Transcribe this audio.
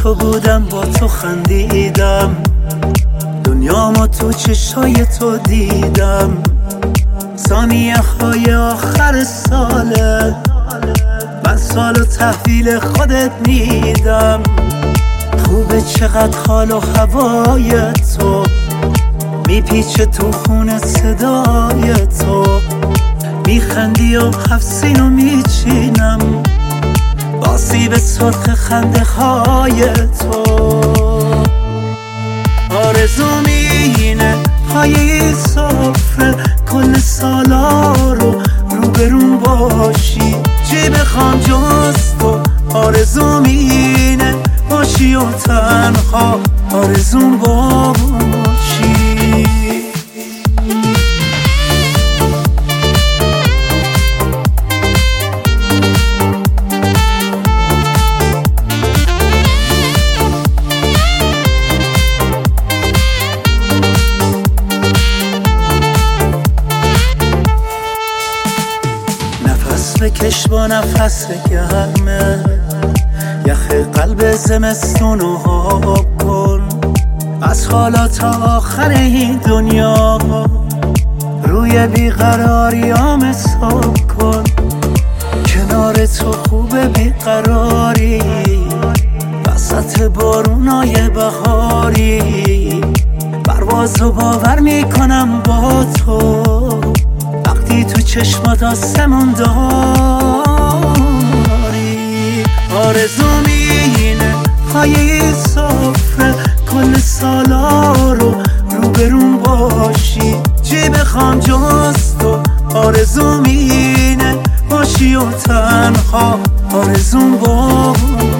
تو بودم، با تو خندیدم، دنیامو تو چشای تو دیدم. ثانیه های آخر ساله، من سالو تحویل خودت میدم. خوبه چقدر حال و هوای تو میپیچه تو خون صدای تو. میخندی و حفظینو میچینم با سیب سرخ خنده های تو. آرزوم اینه پای سفره کل سالا رو روبرون باشی، چی بخوام جز تو. آرزوم اینه باشی و تنها آرزوم باشی. نفس بکش با نفس گرمه، یخ قلب زمستونو آب کن. از حالا تا آخر این دنیا روی بیقراریام حساب کن. کنار تو خوبه بیقراری، وسط بارونای بهاری. پروازو باور میکنم با تو وقتی تو چشمات آسمون داری. آرزوم اینه پای سفره کل سالا رو روبرون باشی، چی بخوام جز تو. آرزوم اینه باشی و تنها آرزوم باشی.